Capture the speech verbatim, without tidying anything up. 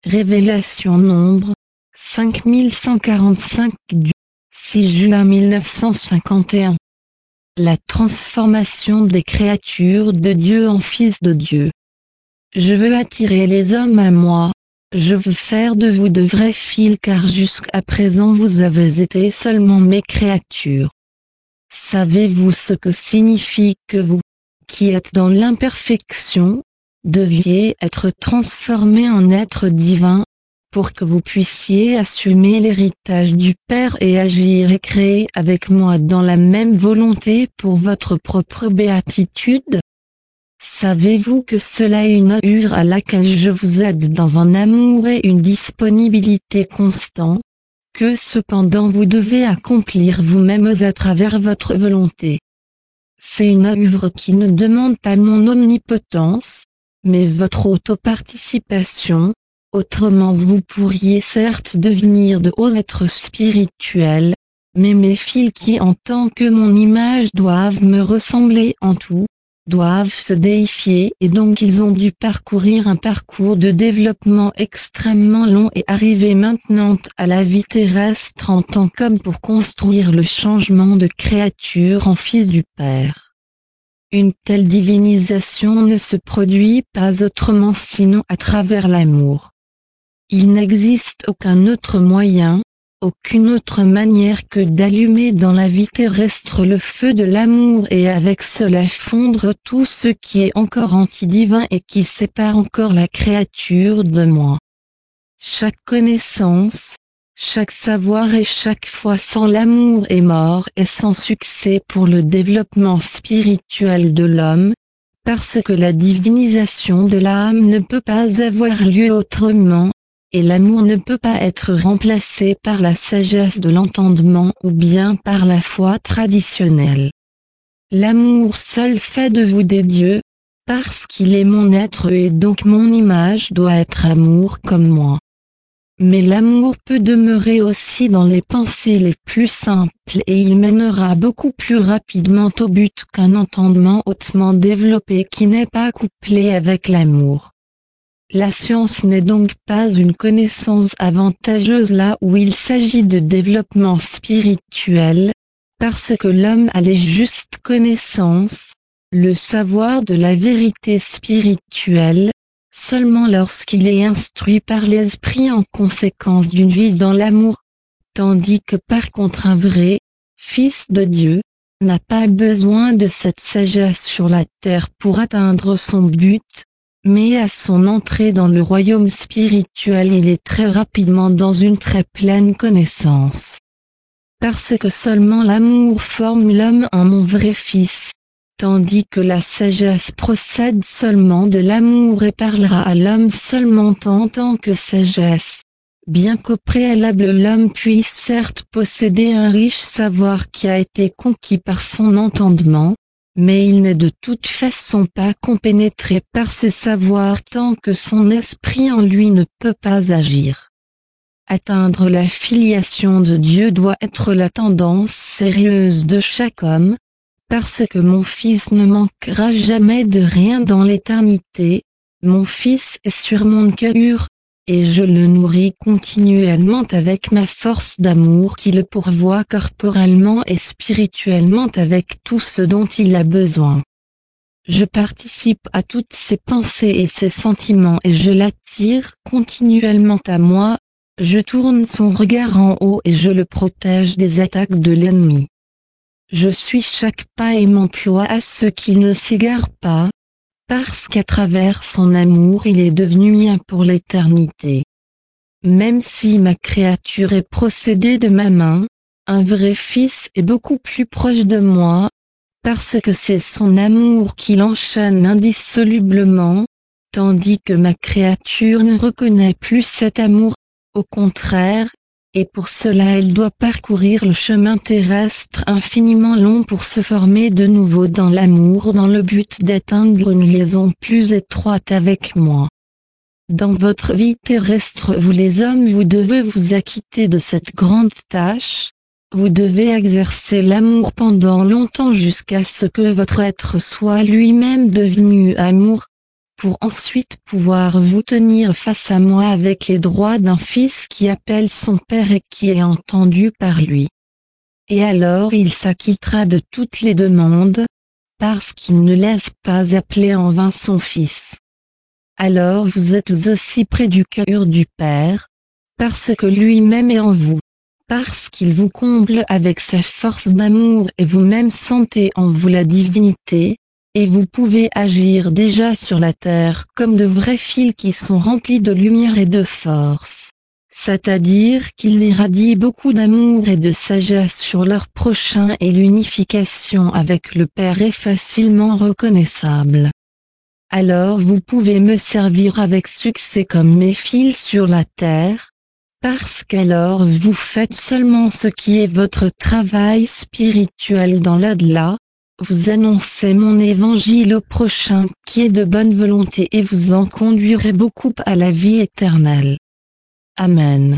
Révélation nombre cinq mille cent quarante-cinq du six juin mille neuf cent cinquante et un. La transformation des créatures de Dieu en fils de Dieu. Je veux attirer les hommes à moi, je veux faire de vous de vrais fils car jusqu'à présent vous avez été seulement mes créatures. Savez-vous ce que signifie que vous, qui êtes dans l'imperfection, deviez être transformés en êtres divins, pour que vous puissiez assumer l'héritage du Père et agir et créer avec moi dans la même volonté pour votre propre béatitude? Savez-vous que cela est une œuvre à laquelle je vous aide dans un amour et une disponibilité constants, que cependant vous devez accomplir vous-mêmes à travers votre volonté? C'est une œuvre qui ne demande pas mon omnipotence, mais votre autoparticipation. Autrement vous pourriez certes devenir de hauts êtres spirituels, mais mes fils qui en tant que mon image doivent me ressembler en tout, doivent se déifier et donc ils ont dû parcourir un parcours de développement extrêmement long et arriver maintenant à la vie terrestre en tant qu'homme pour construire le changement de créature en fils du Père. Une telle divinisation ne se produit pas autrement sinon à travers l'amour. Il n'existe aucun autre moyen, aucune autre manière que d'allumer dans la vie terrestre le feu de l'amour et avec cela fondre tout ce qui est encore anti-divin et qui sépare encore la créature de moi. Chaque connaissance, chaque savoir et chaque foi sans l'amour est mort et sans succès pour le développement spirituel de l'homme, parce que la divinisation de l'âme ne peut pas avoir lieu autrement, et l'amour ne peut pas être remplacé par la sagesse de l'entendement ou bien par la foi traditionnelle. L'amour seul fait de vous des dieux, parce qu'il est mon être et donc mon image doit être amour comme moi. Mais l'amour peut demeurer aussi dans les pensées les plus simples et il mènera beaucoup plus rapidement au but qu'un entendement hautement développé qui n'est pas couplé avec l'amour. La science n'est donc pas une connaissance avantageuse là où il s'agit de développement spirituel, parce que l'homme a les justes connaissances, le savoir de la vérité spirituelle, seulement lorsqu'il est instruit par l'esprit en conséquence d'une vie dans l'amour, tandis que par contre un vrai fils de Dieu n'a pas besoin de cette sagesse sur la terre pour atteindre son but, mais à son entrée dans le royaume spirituel il est très rapidement dans une très pleine connaissance. Parce que seulement l'amour forme l'homme en mon vrai fils, tandis que la sagesse procède seulement de l'amour et parlera à l'homme seulement en tant que sagesse. Bien qu'au préalable l'homme puisse certes posséder un riche savoir qui a été conquis par son entendement, mais il n'est de toute façon pas compénétré par ce savoir tant que son esprit en lui ne peut pas agir. Atteindre la filiation de Dieu doit être la tendance sérieuse de chaque homme, parce que mon fils ne manquera jamais de rien dans l'éternité, mon fils est sur mon cœur, et je le nourris continuellement avec ma force d'amour qui le pourvoit corporellement et spirituellement avec tout ce dont il a besoin. Je participe à toutes ses pensées et ses sentiments et je l'attire continuellement à moi, je tourne son regard en haut et je le protège des attaques de l'ennemi. Je suis chaque pas et m'emploie à ce qu'il ne s'égare pas, parce qu'à travers son amour il est devenu mien pour l'éternité. Même si ma créature est procédée de ma main, un vrai fils est beaucoup plus proche de moi, parce que c'est son amour qui l'enchaîne indissolublement, tandis que ma créature ne reconnaît plus cet amour, au contraire, et pour cela elle doit parcourir le chemin terrestre infiniment long pour se former de nouveau dans l'amour dans le but d'atteindre une liaison plus étroite avec moi. Dans votre vie terrestre vous les hommes vous devez vous acquitter de cette grande tâche, vous devez exercer l'amour pendant longtemps jusqu'à ce que votre être soit lui-même devenu amour, pour ensuite pouvoir vous tenir face à moi avec les droits d'un fils qui appelle son père et qui est entendu par lui. Et alors il s'acquittera de toutes les demandes, parce qu'il ne laisse pas appeler en vain son fils. Alors vous êtes aussi près du cœur du Père, parce que lui-même est en vous, parce qu'il vous comble avec sa force d'amour et vous-même sentez en vous la divinité, et vous pouvez agir déjà sur la terre comme de vrais fils qui sont remplis de lumière et de force. C'est-à-dire qu'ils irradient beaucoup d'amour et de sagesse sur leur prochain et l'unification avec le Père est facilement reconnaissable. Alors vous pouvez me servir avec succès comme mes fils sur la terre, parce qu'alors vous faites seulement ce qui est votre travail spirituel dans l'au-delà, vous annoncez mon évangile au prochain qui est de bonne volonté et vous en conduirez beaucoup à la vie éternelle. Amen.